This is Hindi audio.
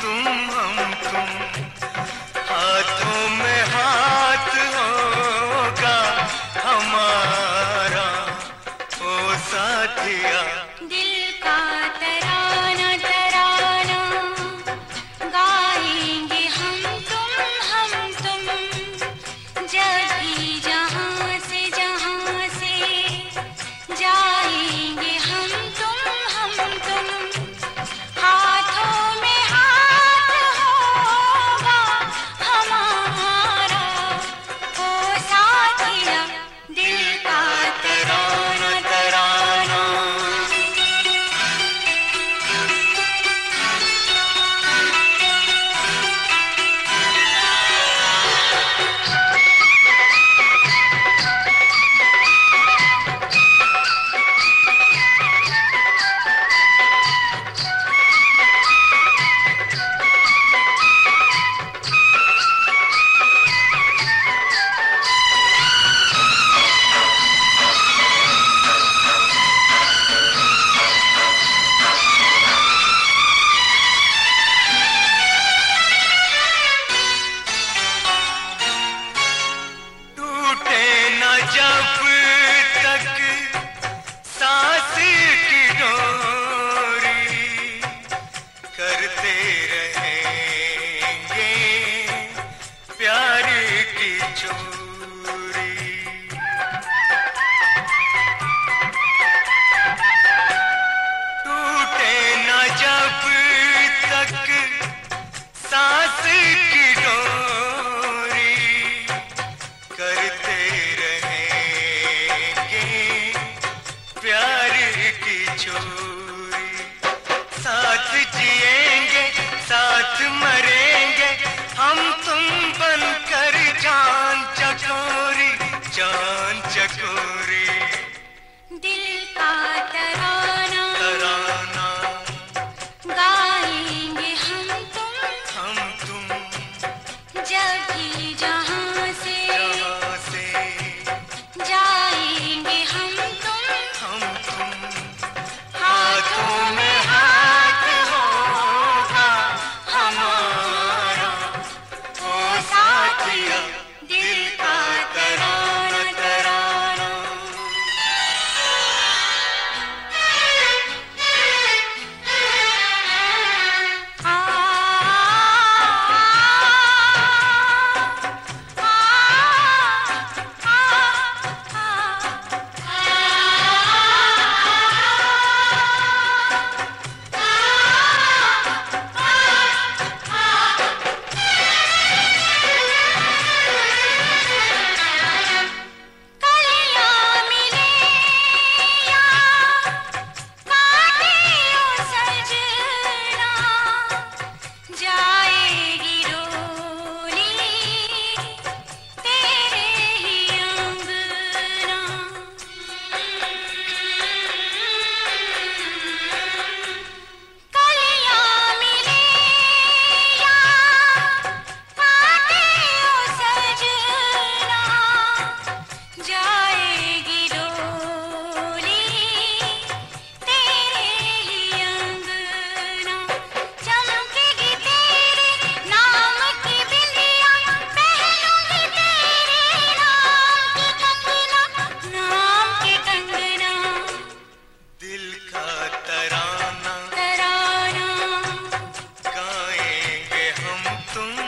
तुम हाथों में हाथ होगा हमारा ओ साथिया। दिल का तराना तराना गाएंगे हम तुम जब भी जहाँ से जाएंगे हम तुम हाथों में हाथ होगा हमारा ओ साथिया। दिल का तराना तराना जब तक सांस की डोरी करते रहेंगे प्यार की चोरी। टूटे न जब तक सांस की डोरी करते प्यार की चोरी। साथ जिएंगे साथ मरेंगे हम तुम बनकर जान चकोरी जान चकोरी। दिल का तराना तराना गाएंगे हम तुम जब भी जहाँ से जाएंगे हम तुम हाथों में हाथ होगा हमारा ओ साथिया। दिल का तराना तराना तुम